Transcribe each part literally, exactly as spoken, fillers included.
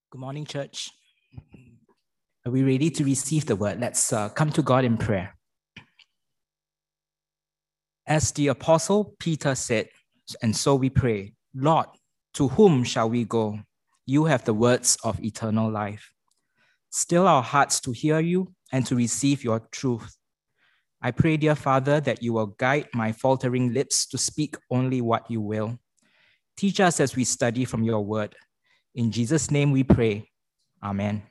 Good morning, church. Are we ready to receive the word? Let's uh, come to God in prayer. As the apostle Peter said, and so we pray, Lord, to whom shall we go? You have the words of eternal life. Still our hearts to hear you and to receive your truth. I pray, dear Father, that you will guide my faltering lips to speak only what you will. Teach us as we study from your word. In Jesus' name we pray. Amen.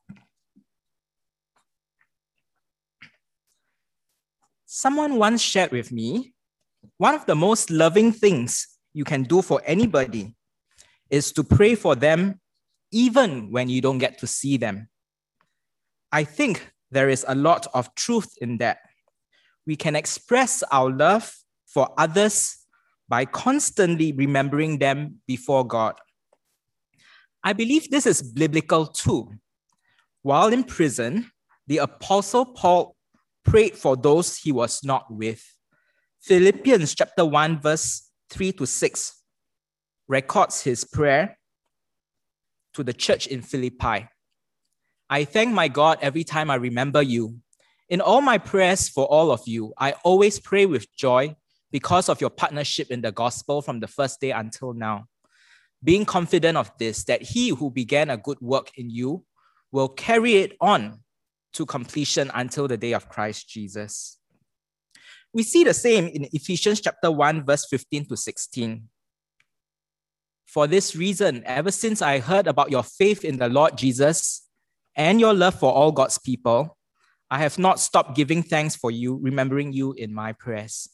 Someone once shared with me, one of the most loving things you can do for anybody is to pray for them even when you don't get to see them. I think there is a lot of truth in that. We can express our love for others by constantly remembering them before God. I believe this is biblical too. While in prison, the Apostle Paul prayed for those he was not with. Philippians chapter one, verse three to six records his prayer to the church in Philippi. I thank my God every time I remember you. In all my prayers for all of you, I always pray with joy because of your partnership in the gospel from the first day until now. Being confident of this, that he who began a good work in you will carry it on to completion until the day of Christ Jesus. We see the same in Ephesians chapter one, verse fifteen to sixteen. For this reason, ever since I heard about your faith in the Lord Jesus and your love for all God's people, I have not stopped giving thanks for you, remembering you in my prayers.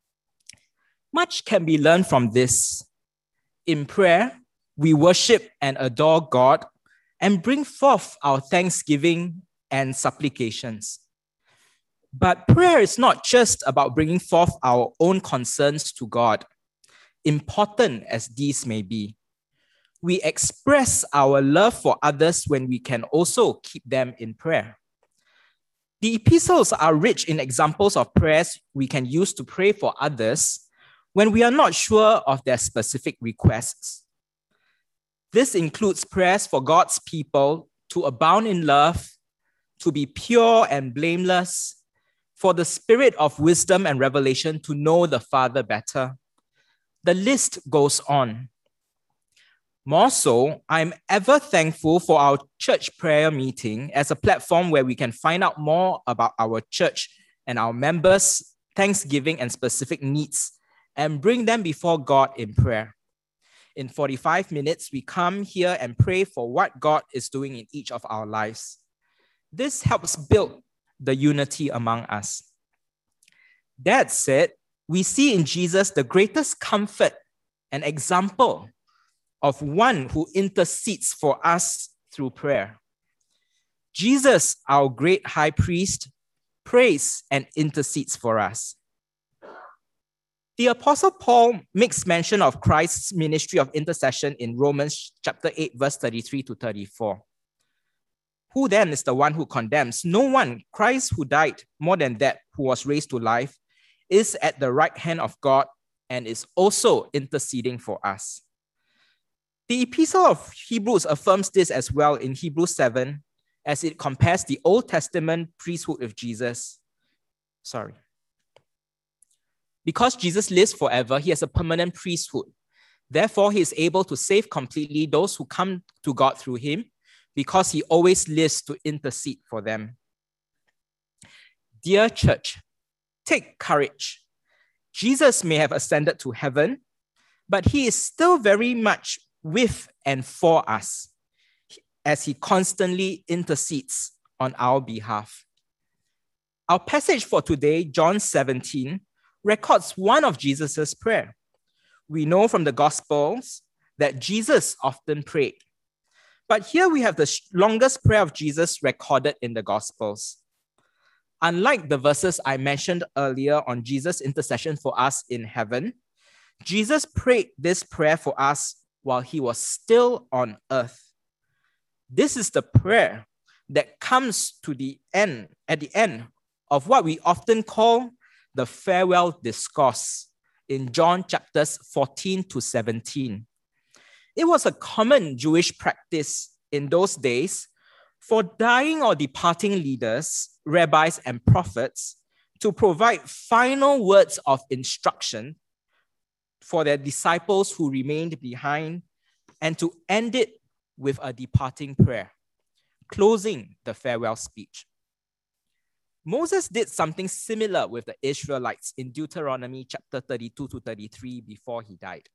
Much can be learned from this. In prayer, we worship and adore God and bring forth our thanksgiving and supplications. But prayer is not just about bringing forth our own concerns to God, important as these may be. We express our love for others when we can also keep them in prayer. The epistles are rich in examples of prayers we can use to pray for others when we are not sure of their specific requests. This includes prayers for God's people to abound in love, to be pure and blameless, for the spirit of wisdom and revelation to know the Father better. The list goes on. More so, I'm ever thankful for our church prayer meeting as a platform where we can find out more about our church and our members' thanksgiving and specific needs and bring them before God in prayer. In forty-five minutes, we come here and pray for what God is doing in each of our lives. This helps build the unity among us. That said, we see in Jesus the greatest comfort and example of one who intercedes for us through prayer. Jesus, our great high priest, prays and intercedes for us. The Apostle Paul makes mention of Christ's ministry of intercession in Romans chapter eight, verse thirty-three to thirty-four. Who then is the one who condemns? No one. Christ, who died, more than that, who was raised to life, is at the right hand of God and is also interceding for us. The Epistle of Hebrews affirms this as well in Hebrews seven, as it compares the Old Testament priesthood with Jesus. Sorry. Because Jesus lives forever, he has a permanent priesthood. Therefore, he is able to save completely those who come to God through him, because he always lives to intercede for them. Dear church, take courage. Jesus may have ascended to heaven, but he is still very much with and for us, as he constantly intercedes on our behalf. Our passage for today, John seventeen, records one of Jesus' prayer. We know from the Gospels that Jesus often prayed. But here we have the longest prayer of Jesus recorded in the Gospels. Unlike the verses I mentioned earlier on Jesus' intercession for us in heaven, Jesus prayed this prayer for us while he was still on earth. This is the prayer that comes to the end, at the end of what we often call the farewell discourse in John chapters fourteen to seventeen. It was a common Jewish practice in those days for dying or departing leaders, rabbis, and prophets to provide final words of instruction for their disciples who remained behind and to end it with a departing prayer, closing the farewell speech. Moses did something similar with the Israelites in Deuteronomy chapter thirty-two to thirty-three before he died.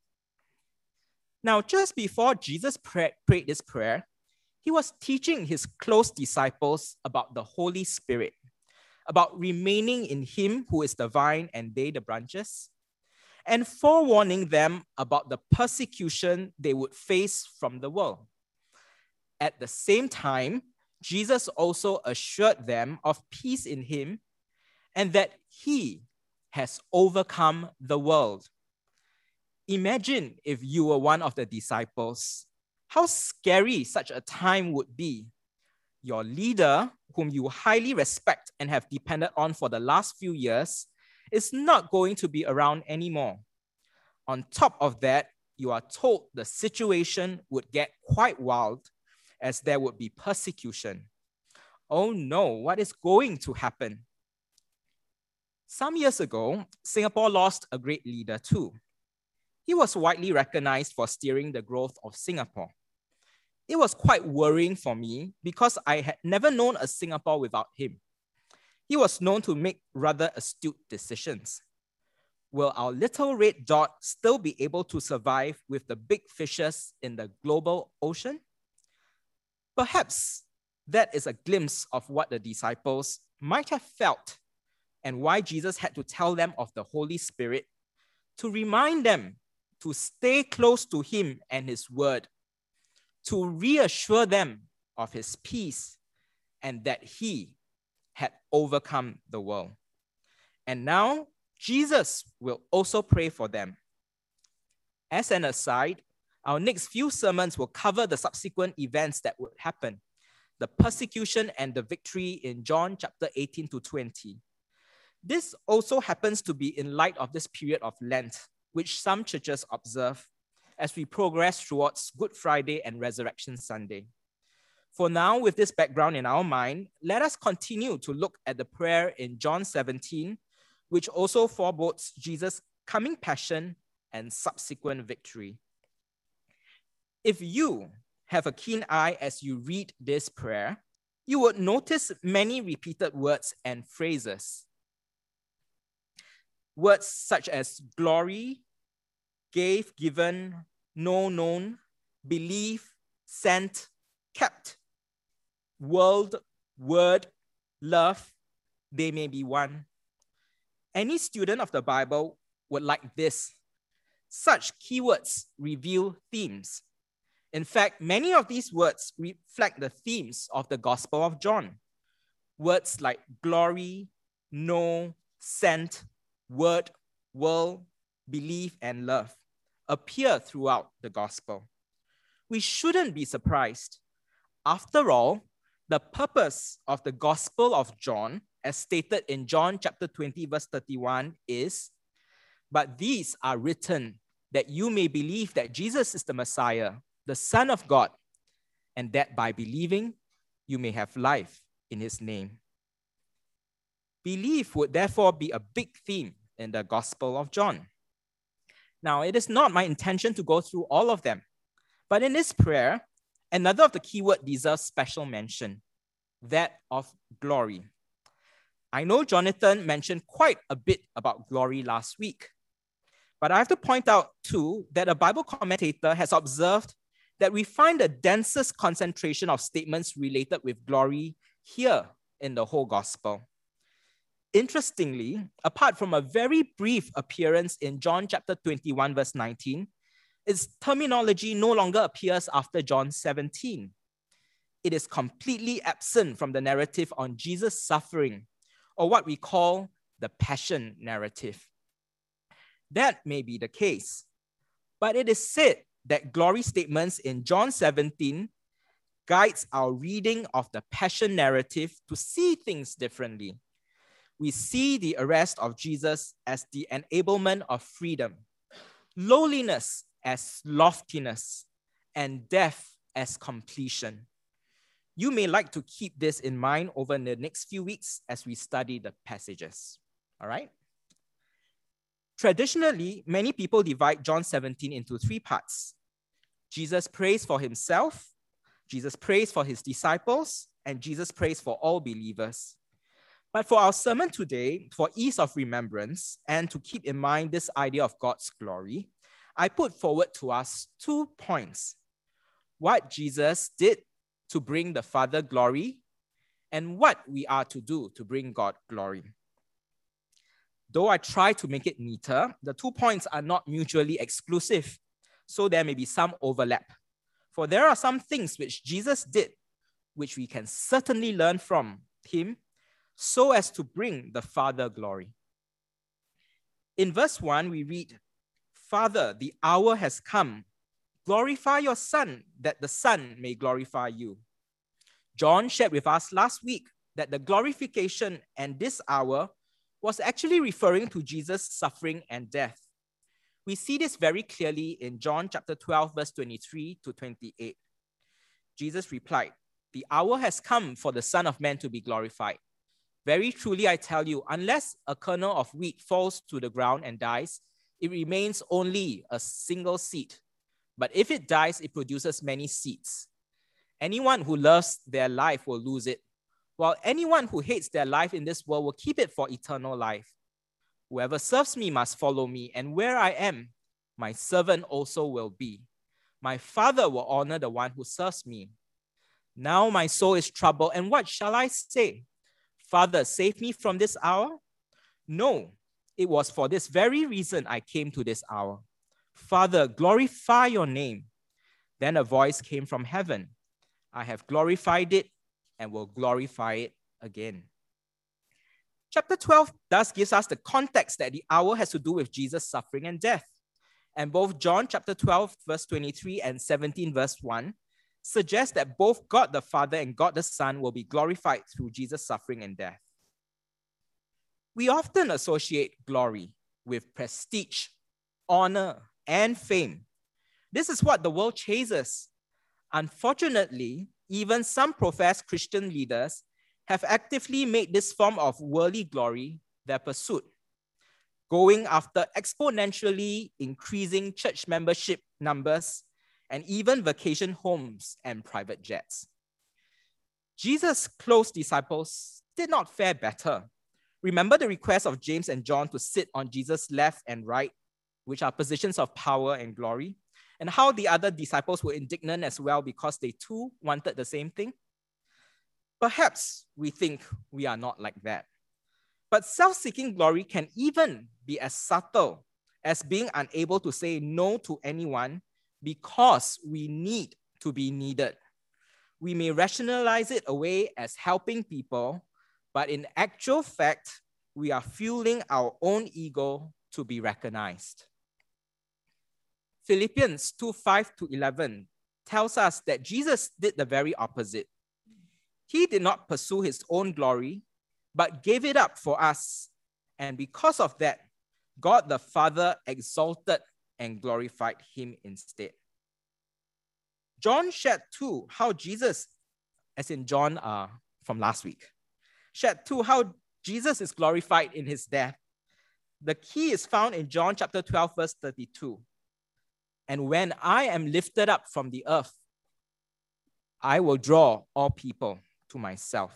Now, just before Jesus prayed, prayed this prayer, he was teaching his close disciples about the Holy Spirit, about remaining in him who is the vine and they the branches, and forewarning them about the persecution they would face from the world. At the same time, Jesus also assured them of peace in him and that he has overcome the world. Imagine if you were one of the disciples, how scary such a time would be. Your leader, whom you highly respect and have depended on for the last few years, is not going to be around anymore. On top of that, you are told the situation would get quite wild as there would be persecution. Oh no, what is going to happen? Some years ago, Singapore lost a great leader too. He was widely recognized for steering the growth of Singapore. It was quite worrying for me because I had never known a Singapore without him. He was known to make rather astute decisions. Will our little red dot still be able to survive with the big fishes in the global ocean? Perhaps that is a glimpse of what the disciples might have felt and why Jesus had to tell them of the Holy Spirit to remind them to stay close to him and his word, to reassure them of his peace and that he had overcome the world. And now Jesus will also pray for them. As an aside, our next few sermons will cover the subsequent events that would happen, the persecution and the victory in John chapter eighteen to twenty. This also happens to be in light of this period of Lent, which some churches observe as we progress towards Good Friday and Resurrection Sunday. For now, with this background in our mind, let us continue to look at the prayer in John seventeen, which also forebodes Jesus' coming passion and subsequent victory. If you have a keen eye as you read this prayer, you would notice many repeated words and phrases. Words such as glory, gave, given, know, known, believe, sent, kept, world, word, love, they may be one. Any student of the Bible would like this. Such keywords reveal themes. In fact, many of these words reflect the themes of the Gospel of John. Words like glory, know, sent, word, world, believe, and love appear throughout the Gospel. We shouldn't be surprised. After all, the purpose of the Gospel of John, as stated in John chapter twenty, verse thirty-one, is, but these are written that you may believe that Jesus is the Messiah, the Son of God, and that by believing, you may have life in his name. Belief would therefore be a big theme in the Gospel of John. Now, it is not my intention to go through all of them, but in this prayer, another of the keywords deserves special mention, that of glory. I know Jonathan mentioned quite a bit about glory last week, but I have to point out too that a Bible commentator has observed that we find the densest concentration of statements related with glory here in the whole Gospel. Interestingly, apart from a very brief appearance in John chapter twenty-one, verse nineteen, its terminology no longer appears after John seventeen. It is completely absent from the narrative on Jesus' suffering, or what we call the Passion narrative. That may be the case, but it is said that glory statements in John seventeen guides our reading of the Passion narrative to see things differently. We see the arrest of Jesus as the enablement of freedom, lowliness as loftiness, and death as completion. You may like to keep this in mind over the next few weeks as we study the passages. All right? Traditionally, many people divide John seventeen into three parts. Jesus prays for himself, Jesus prays for his disciples, and Jesus prays for all believers. But for our sermon today, for ease of remembrance, and to keep in mind this idea of God's glory, I put forward to us two points. What Jesus did to bring the Father glory, and what we are to do to bring God glory. Though I try to make it neater, the two points are not mutually exclusive, so there may be some overlap. For there are some things which Jesus did, which we can certainly learn from him, so as to bring the Father glory. In verse one, we read, "Father, the hour has come. Glorify your Son, that the Son may glorify you." John shared with us last week that the glorification and this hour was actually referring to Jesus' suffering and death. We see this very clearly in John chapter twelve, verse twenty-three to twenty-eight. Jesus replied, "The hour has come for the Son of Man to be glorified. Very truly I tell you, unless a kernel of wheat falls to the ground and dies, it remains only a single seed. But if it dies, it produces many seeds. Anyone who loves their life will lose it, while anyone who hates their life in this world will keep it for eternal life. Whoever serves me must follow me, and where I am, my servant also will be. My Father will honor the one who serves me. Now my soul is troubled, and what shall I say? Father, save me from this hour? No, it was for this very reason I came to this hour. Father, glorify your name." Then a voice came from heaven, "I have glorified it and will glorify it again." Chapter twelve thus gives us the context that the hour has to do with Jesus' suffering and death. And both John chapter twelve, verse twenty-three and seventeen, verse one, suggest that both God the Father and God the Son will be glorified through Jesus' suffering and death. We often associate glory with prestige, honor, and fame. This is what the world chases. Unfortunately, even some professed Christian leaders have actively made this form of worldly glory their pursuit, going after exponentially increasing church membership numbers and even vacation homes and private jets. Jesus' close disciples did not fare better. Remember the request of James and John to sit on Jesus' left and right, which are positions of power and glory, and how the other disciples were indignant as well because they too wanted the same thing? Perhaps we think we are not like that. But self-seeking glory can even be as subtle as being unable to say no to anyone because we need to be needed. We may rationalize it away as helping people, but in actual fact, we are fueling our own ego to be recognized. Philippians two, five to eleven tells us that Jesus did the very opposite. He did not pursue his own glory, but gave it up for us. And because of that, God the Father exalted and glorified him instead. John shared too how Jesus, as in John uh, from last week, shared too how Jesus is glorified in his death. The key is found in John chapter twelve, verse thirty-two. "And when I am lifted up from the earth, I will draw all people to myself."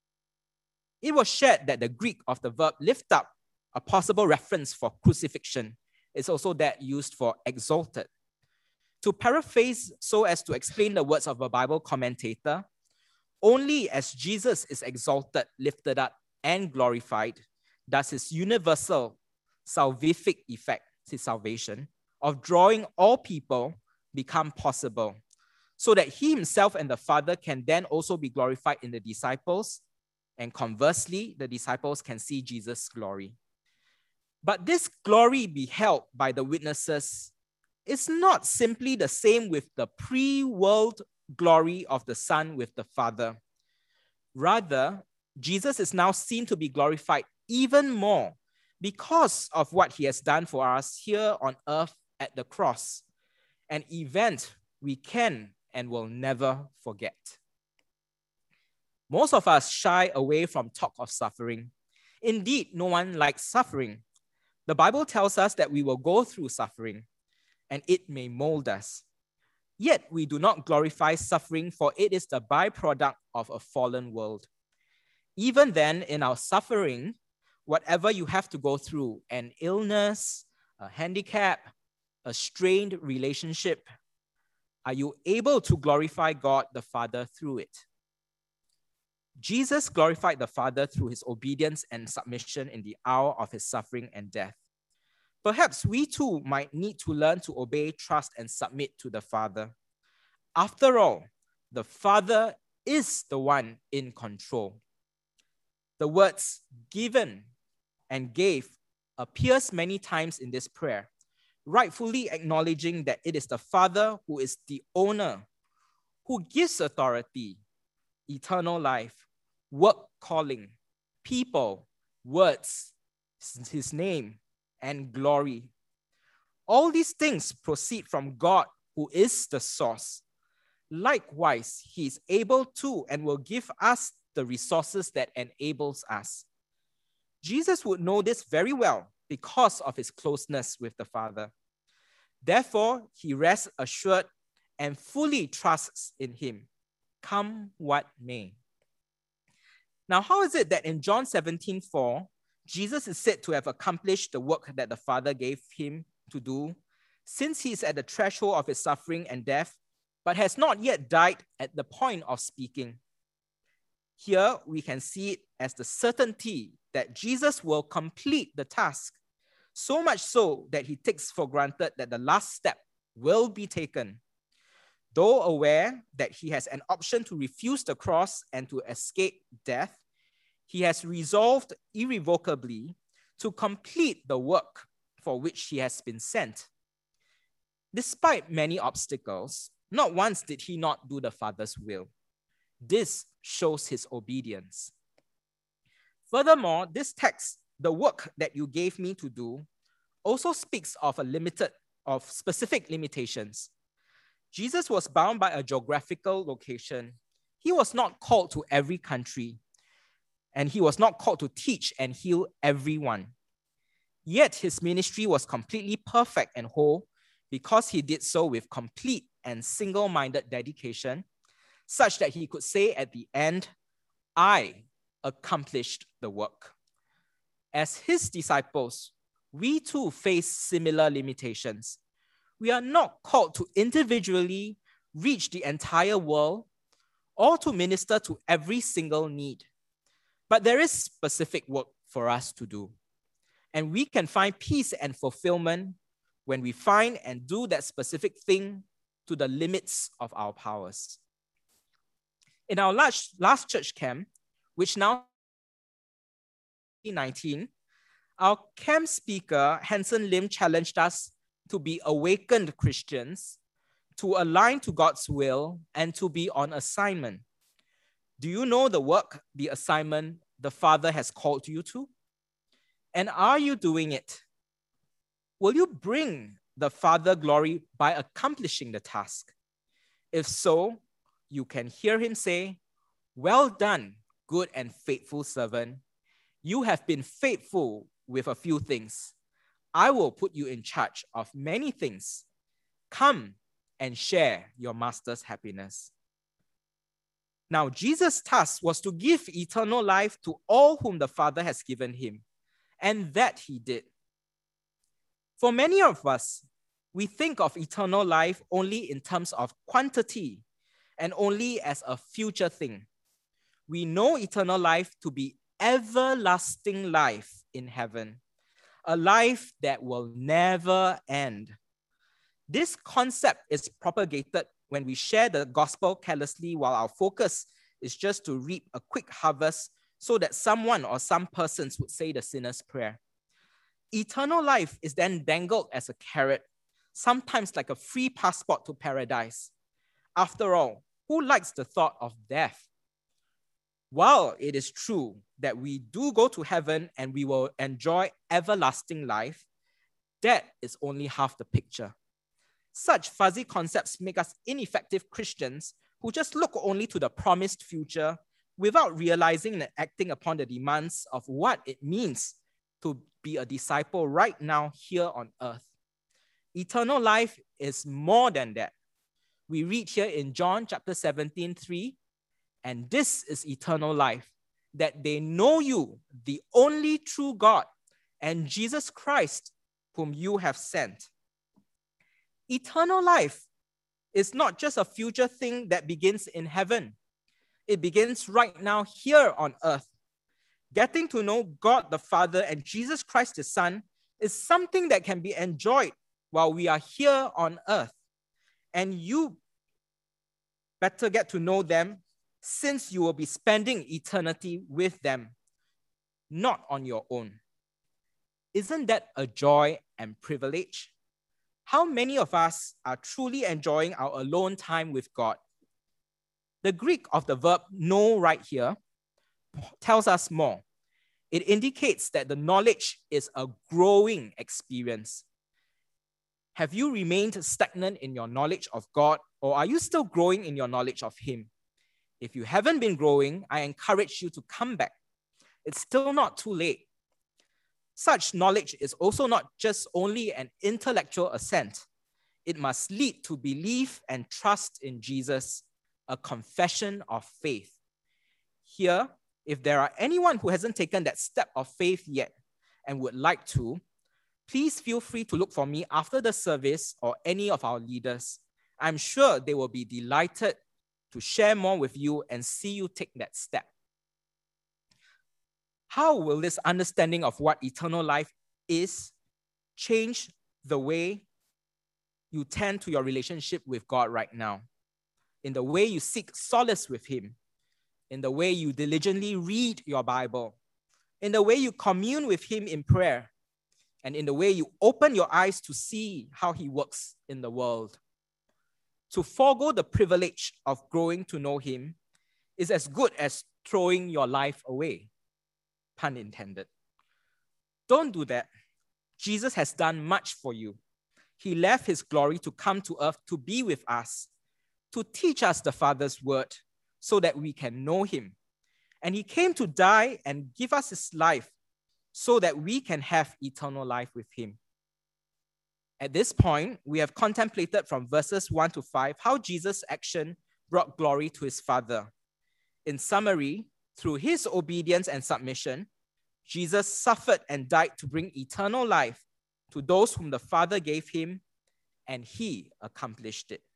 It was shared that the Greek of the verb lift up, a possible reference for crucifixion, is also that used for exalted. To paraphrase so as to explain the words of a Bible commentator, only as Jesus is exalted, lifted up, and glorified does his universal salvific effect, his salvation, of drawing all people become possible, so that he himself and the Father can then also be glorified in the disciples, and conversely, the disciples can see Jesus' glory. But this glory beheld by the witnesses is not simply the same with the pre-world glory of the Son with the Father. Rather, Jesus is now seen to be glorified even more because of what he has done for us here on earth at the cross, an event we can and will never forget. Most of us shy away from talk of suffering. Indeed, no one likes suffering. The Bible tells us that we will go through suffering, and it may mold us. Yet we do not glorify suffering, for it is the byproduct of a fallen world. Even then, in our suffering, whatever you have to go through, an illness, a handicap, a strained relationship, are you able to glorify God the Father through it? Jesus glorified the Father through his obedience and submission in the hour of his suffering and death. Perhaps we too might need to learn to obey, trust, and submit to the Father. After all, the Father is the one in control. The words given and gave appears many times in this prayer, rightfully acknowledging that it is the Father who is the owner, who gives authority, eternal life, work calling, people, words, his name, and glory. All these things proceed from God, who is the source. Likewise, he is able to and will give us the resources that enables us. Jesus would know this very well because of his closeness with the Father. Therefore, he rests assured and fully trusts in him, come what may. Now, how is it that in John seventeen four, Jesus is said to have accomplished the work that the Father gave him to do, since he is at the threshold of his suffering and death, but has not yet died at the point of speaking? Here we can see it as the certainty that Jesus will complete the task, so much so that he takes for granted that the last step will be taken. Though aware that he has an option to refuse the cross and to escape death, he has resolved irrevocably to complete the work for which he has been sent. Despite many obstacles, not once did he not do the Father's will. This shows his obedience. Furthermore, this text, the work that you gave me to do, also speaks of a limited, of specific limitations. Jesus was bound by a geographical location. He was not called to every country, and he was not called to teach and heal everyone. Yet his ministry was completely perfect and whole because he did so with complete and single-minded dedication, such that he could say at the end, I accomplished the work. As his disciples, we too face similar limitations. We are not called to individually reach the entire world or to minister to every single need. But there is specific work for us to do. And we can find peace and fulfillment when we find and do that specific thing to the limits of our powers. In our last, last church camp, which now twenty nineteen, our camp speaker, Hanson Lim, challenged us to be awakened Christians, to align to God's will, and to be on assignment. Do you know the work, the assignment the Father has called you to? And are you doing it? Will you bring the Father glory by accomplishing the task? If so, you can hear him say, well done, good and faithful servant. You have been faithful with a few things. I will put you in charge of many things. Come and share your master's happiness. Now, Jesus' task was to give eternal life to all whom the Father has given him, and that he did. For many of us, we think of eternal life only in terms of quantity and only as a future thing. We know eternal life to be everlasting life in heaven, a life that will never end. This concept is propagated when we share the gospel carelessly while our focus is just to reap a quick harvest so that someone or some persons would say the sinner's prayer. Eternal life is then dangled as a carrot, sometimes like a free passport to paradise. After all, who likes the thought of death? While it is true that we do go to heaven and we will enjoy everlasting life, that is only half the picture. Such fuzzy concepts make us ineffective Christians who just look only to the promised future without realizing and acting upon the demands of what it means to be a disciple right now here on earth. Eternal life is more than that. We read here in John chapter seventeen, three, and this is eternal life, that they know you, the only true God, and Jesus Christ, whom you have sent. Eternal life is not just a future thing that begins in heaven. It begins right now here on earth. Getting to know God the Father and Jesus Christ the Son is something that can be enjoyed while we are here on earth. And you better get to know them, since you will be spending eternity with them, not on your own. Isn't that a joy and privilege? How many of us are truly enjoying our alone time with God? The Greek of the verb know right here tells us more. It indicates that the knowledge is a growing experience. Have you remained stagnant in your knowledge of God, or are you still growing in your knowledge of Him? If you haven't been growing, I encourage you to come back. It's still not too late. Such knowledge is also not just only an intellectual assent. It must lead to belief and trust in Jesus, a confession of faith. Here, if there are anyone who hasn't taken that step of faith yet and would like to, please feel free to look for me after the service or any of our leaders. I'm sure they will be delighted to share more with you and see you take that step. How will this understanding of what eternal life is change the way you tend to your relationship with God right now? In the way you seek solace with Him, in the way you diligently read your Bible, in the way you commune with Him in prayer, and in the way you open your eyes to see how He works in the world. To forego the privilege of growing to know Him is as good as throwing your life away. Pun intended. Don't do that. Jesus has done much for you. He left His glory to come to earth to be with us, to teach us the Father's word so that we can know Him. And He came to die and give us His life so that we can have eternal life with Him. At this point, we have contemplated from verses one to five how Jesus' action brought glory to His Father. In summary, through His obedience and submission, Jesus suffered and died to bring eternal life to those whom the Father gave Him, and He accomplished it.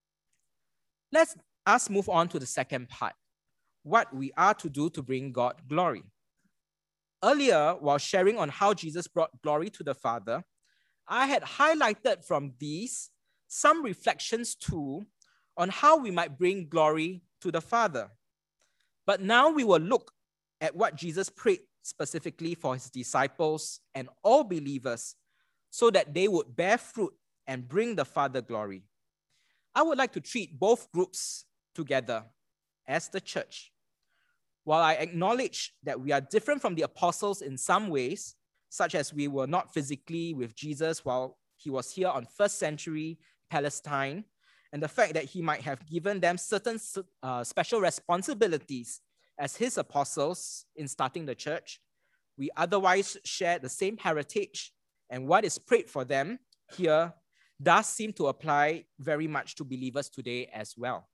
Let us move on to the second part, what we are to do to bring God glory. Earlier, while sharing on how Jesus brought glory to the Father, I had highlighted from these some reflections too on how we might bring glory to the Father. But now we will look at what Jesus prayed specifically for His disciples and all believers so that they would bear fruit and bring the Father glory. I would like to treat both groups together as the church. While I acknowledge that we are different from the apostles in some ways, such as we were not physically with Jesus while He was here on first century Palestine, and the fact that He might have given them certain uh, special responsibilities as His apostles in starting the church, we otherwise share the same heritage, and what is prayed for them here does seem to apply very much to believers today as well.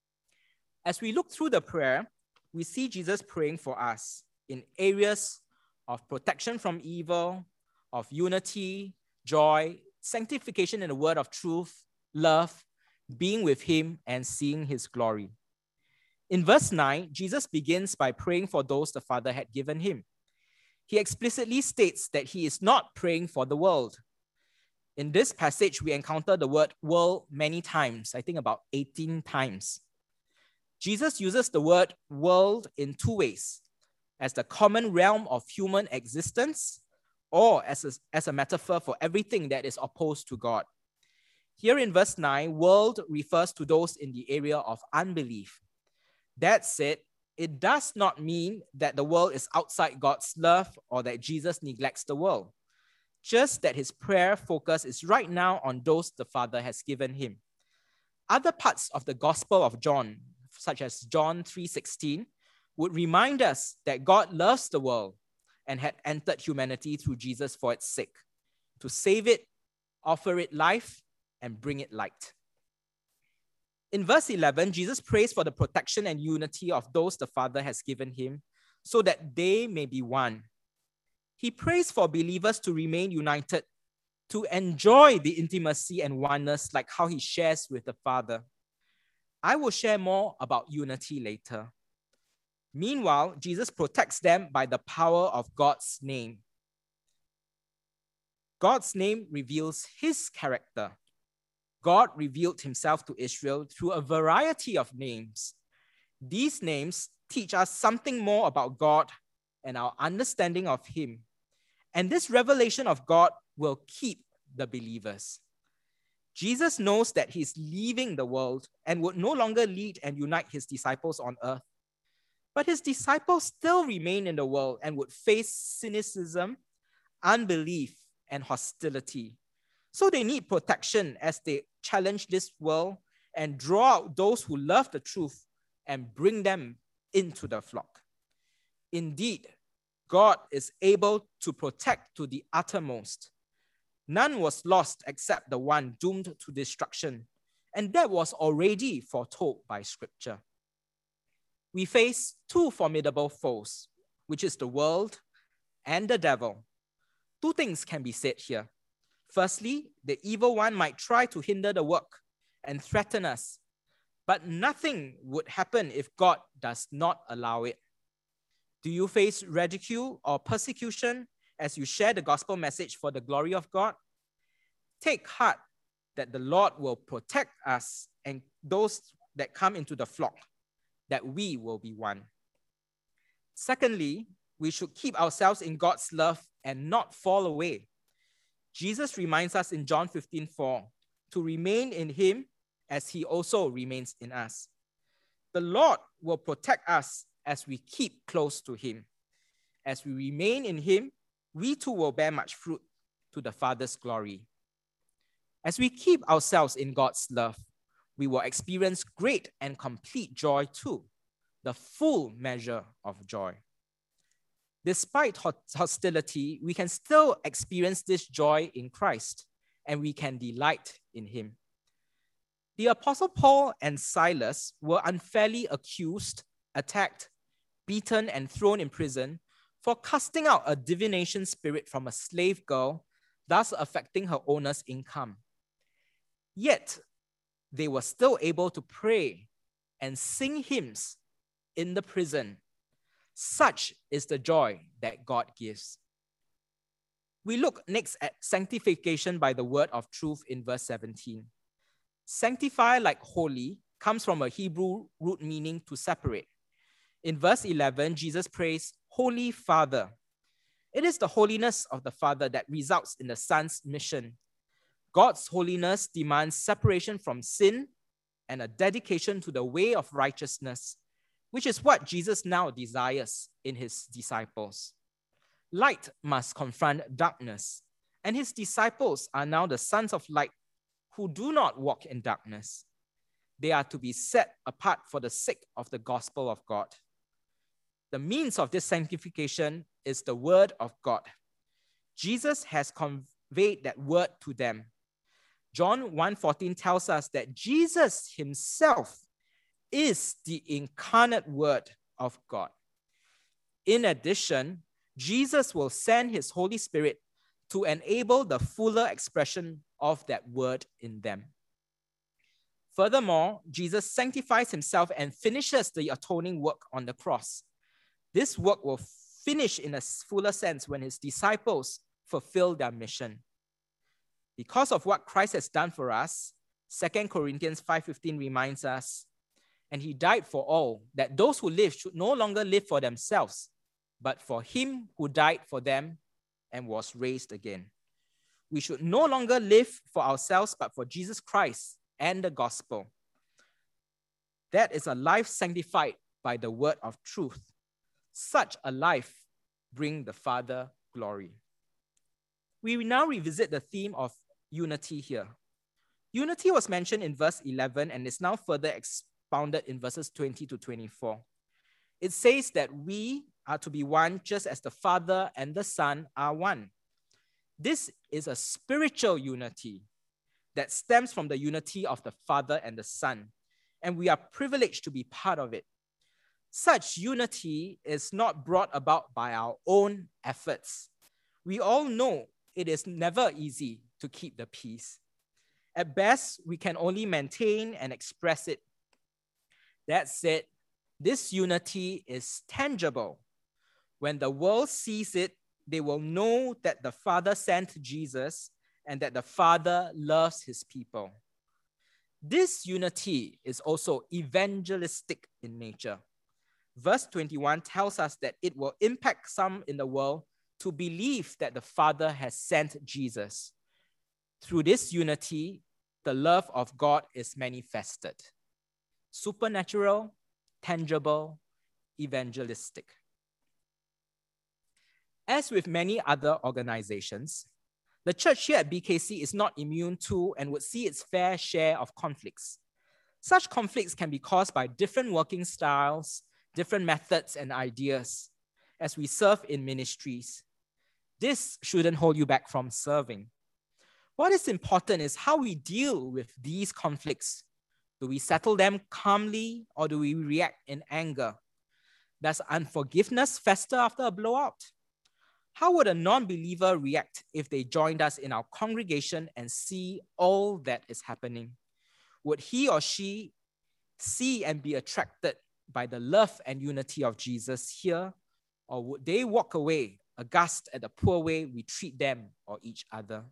As we look through the prayer, we see Jesus praying for us in areas of protection from evil, of unity, joy, sanctification in the word of truth, love, being with Him, and seeing His glory. In verse nine, Jesus begins by praying for those the Father had given Him. He explicitly states that He is not praying for the world. In this passage, we encounter the word world many times, I think about eighteen times. Jesus uses the word world in two ways, as the common realm of human existence, or as a, as a metaphor for everything that is opposed to God. Here in verse nine, world refers to those in the area of unbelief. That said, it does not mean that the world is outside God's love or that Jesus neglects the world, just that His prayer focus is right now on those the Father has given Him. Other parts of the Gospel of John, such as John three sixteen, would remind us that God loves the world and had entered humanity through Jesus for its sake, to save it, offer it life, and bring it light. In verse eleven, Jesus prays for the protection and unity of those the Father has given him, so that they may be one. He prays for believers to remain united, to enjoy the intimacy and oneness like how he shares with the Father. I will share more about unity later. Meanwhile, Jesus protects them by the power of God's name. God's name reveals his character. God revealed himself to Israel through a variety of names. These names teach us something more about God and our understanding of him. And this revelation of God will keep the believers. Jesus knows that he's leaving the world and would no longer lead and unite his disciples on earth. But his disciples still remain in the world and would face cynicism, unbelief, and hostility. So they need protection as they challenge this world and draw out those who love the truth and bring them into the flock. Indeed, God is able to protect to the uttermost. None was lost except the one doomed to destruction, and that was already foretold by Scripture. We face two formidable foes, which is the world and the devil. Two things can be said here. Firstly, the evil one might try to hinder the work and threaten us, but nothing would happen if God does not allow it. Do you face ridicule or persecution as you share the gospel message for the glory of God? Take heart that the Lord will protect us and those that come into the flock, that we will be one. Secondly, we should keep ourselves in God's love and not fall away. Jesus reminds us in John fifteen four to remain in him as he also remains in us. The Lord will protect us as we keep close to him. As we remain in him, we too will bear much fruit to the Father's glory. As we keep ourselves in God's love, we will experience great and complete joy too, the full measure of joy. Despite hostility, we can still experience this joy in Christ, and we can delight in him. The Apostle Paul and Silas were unfairly accused, attacked, beaten, and thrown in prison for casting out a divination spirit from a slave girl, thus affecting her owner's income. Yet, they were still able to pray and sing hymns in the prison. Such is the joy that God gives. We look next at sanctification by the word of truth in verse seventeen. Sanctify, like holy, comes from a Hebrew root meaning to separate. In verse eleven, Jesus prays, Holy Father. It is the holiness of the Father that results in the Son's mission. God's holiness demands separation from sin and a dedication to the way of righteousness, which is what Jesus now desires in his disciples. Light must confront darkness, and his disciples are now the sons of light who do not walk in darkness. They are to be set apart for the sake of the gospel of God. The means of this sanctification is the word of God. Jesus has conveyed that word to them. John one fourteen tells us that Jesus himself is the incarnate word of God. In addition, Jesus will send his Holy Spirit to enable the fuller expression of that word in them. Furthermore, Jesus sanctifies himself and finishes the atoning work on the cross. This work will finish in a fuller sense when his disciples fulfill their mission. Because of what Christ has done for us, Second Corinthians five fifteen reminds us, and he died for all, that those who live should no longer live for themselves, but for him who died for them and was raised again. We should no longer live for ourselves, but for Jesus Christ and the gospel. That is a life sanctified by the word of truth. Such a life brings the Father glory. We will now revisit the theme of unity here. Unity was mentioned in verse eleven and is now further expounded in verses twenty to twenty-four. It says that we are to be one just as the Father and the Son are one. This is a spiritual unity that stems from the unity of the Father and the Son, and we are privileged to be part of it. Such unity is not brought about by our own efforts. We all know it is never easy to keep the peace. At best, we can only maintain and express it. That said, this unity is tangible. When the world sees it, they will know that the Father sent Jesus and that the Father loves his people. This unity is also evangelistic in nature. Verse twenty-one tells us that it will impact some in the world to believe that the Father has sent Jesus. Through this unity, the love of God is manifested. Supernatural, tangible, evangelistic. As with many other organizations, the church here at B K C is not immune to and would see its fair share of conflicts. Such conflicts can be caused by different working styles, different methods and ideas as we serve in ministries. This shouldn't hold you back from serving. What is important is how we deal with these conflicts. Do we settle them calmly or do we react in anger? Does unforgiveness fester after a blowout? How would a non-believer react if they joined us in our congregation and see all that is happening? Would he or she see and be attracted by the love and unity of Jesus here, or would they walk away aghast at the poor way we treat them or each other?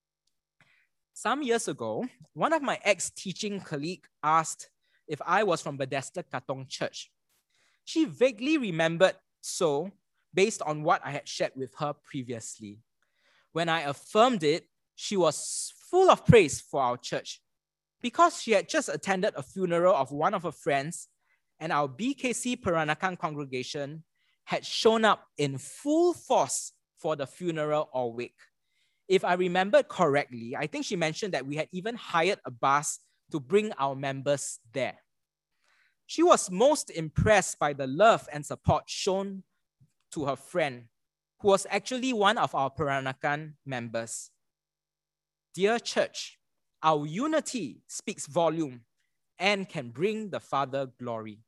Some years ago, one of my ex-teaching colleagues asked if I was from Bethesda Katong Church. She vaguely remembered so based on what I had shared with her previously. When I affirmed it, she was full of praise for our church because she had just attended a funeral of one of her friends, and our B K C Peranakan congregation had shown up in full force for the funeral or wake. If I remembered correctly, I think she mentioned that we had even hired a bus to bring our members there. She was most impressed by the love and support shown to her friend, who was actually one of our Peranakan members. Dear church, our unity speaks volume and can bring the Father glory.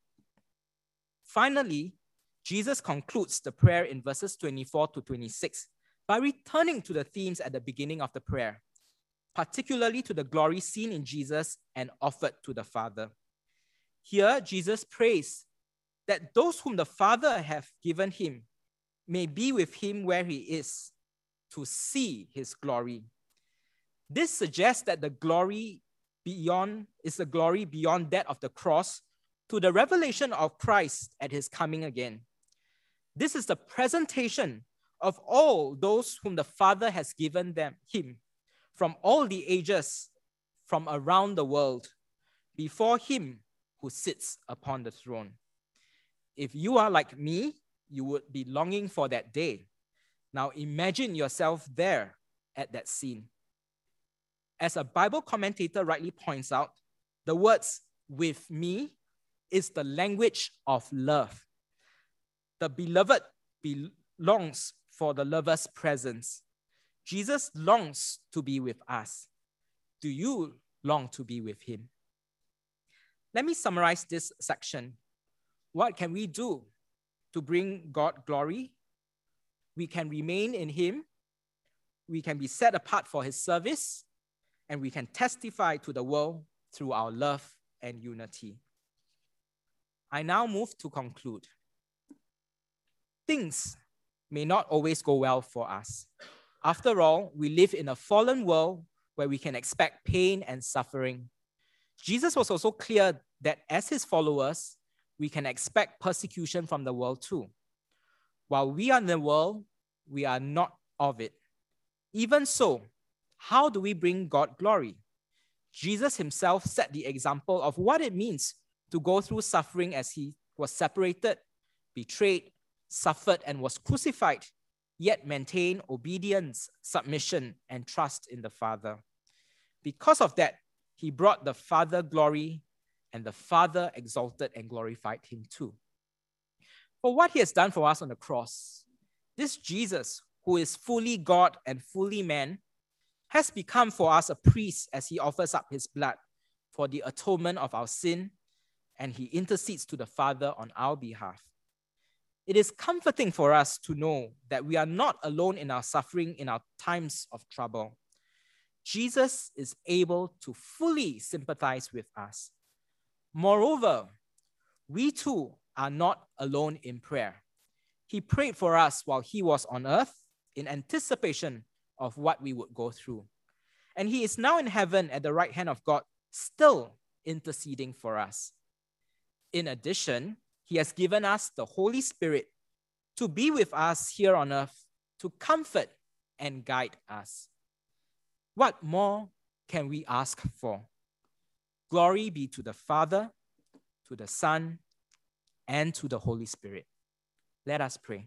Finally, Jesus concludes the prayer in verses twenty-four to twenty-six by returning to the themes at the beginning of the prayer, particularly to the glory seen in Jesus and offered to the Father. Here, Jesus prays that those whom the Father hath given him may be with him where he is, to see his glory. This suggests that the glory beyond is the glory beyond that of the cross to the revelation of Christ at his coming again. This is the presentation of all those whom the Father has given them him from all the ages, from around the world, before him who sits upon the throne. If you are like me, you would be longing for that day. Now imagine yourself there at that scene. As a Bible commentator rightly points out, the words "with me" is the language of love. The beloved belongs for the lover's presence. Jesus longs to be with us. Do you long to be with him? Let me summarize this section. What can we do to bring God glory? We can remain in him, we can be set apart for his service, and we can testify to the world through our love and unity. I now move to conclude. Things may not always go well for us. After all, we live in a fallen world where we can expect pain and suffering. Jesus was also clear that as his followers, we can expect persecution from the world too. While we are in the world, we are not of it. Even so, how do we bring God glory? Jesus himself set the example of what it means to go through suffering as he was separated, betrayed, suffered, and was crucified, yet maintained obedience, submission, and trust in the Father. Because of that, he brought the Father glory, and the Father exalted and glorified him too. for what he has done for us on the cross. This Jesus, who is fully God and fully man, has become for us a priest as he offers up his blood for the atonement of our sin, and he intercedes to the Father on our behalf. It is comforting for us to know that we are not alone in our suffering in our times of trouble. Jesus is able to fully sympathize with us. Moreover, we too are not alone in prayer. He prayed for us while he was on earth in anticipation of what we would go through. And he is now in heaven at the right hand of God, still interceding for us. In addition, he has given us the Holy Spirit to be with us here on earth, to comfort and guide us. What more can we ask for? Glory be to the Father, to the Son, and to the Holy Spirit. Let us pray.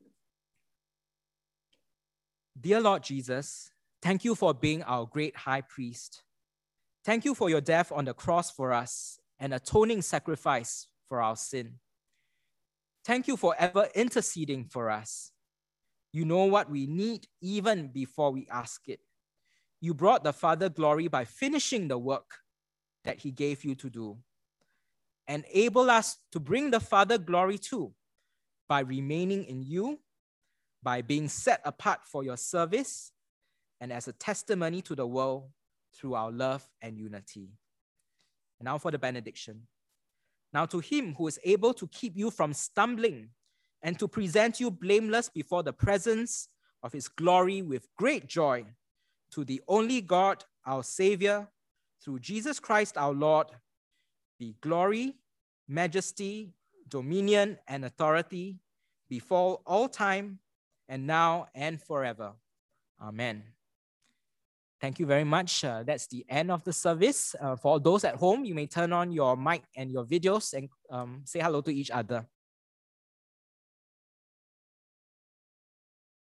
Dear Lord Jesus, thank you for being our great high priest. Thank you for your death on the cross for us, an atoning sacrifice for our sin. Thank you for ever interceding for us. You know what we need even before we ask it. You brought the Father glory by finishing the work that he gave you to do. Enable us to bring the Father glory too by remaining in you, by being set apart for your service, and as a testimony to the world through our love and unity. And now for the benediction. Now to him who is able to keep you from stumbling and to present you blameless before the presence of his glory with great joy, to the only God, our Savior, through Jesus Christ our Lord, be glory, majesty, dominion, and authority before all time, and now and forever. Amen. Thank you very much. Uh, that's the end of the service. Uh, for those at home, you may turn on your mic and your videos and um, say hello to each other.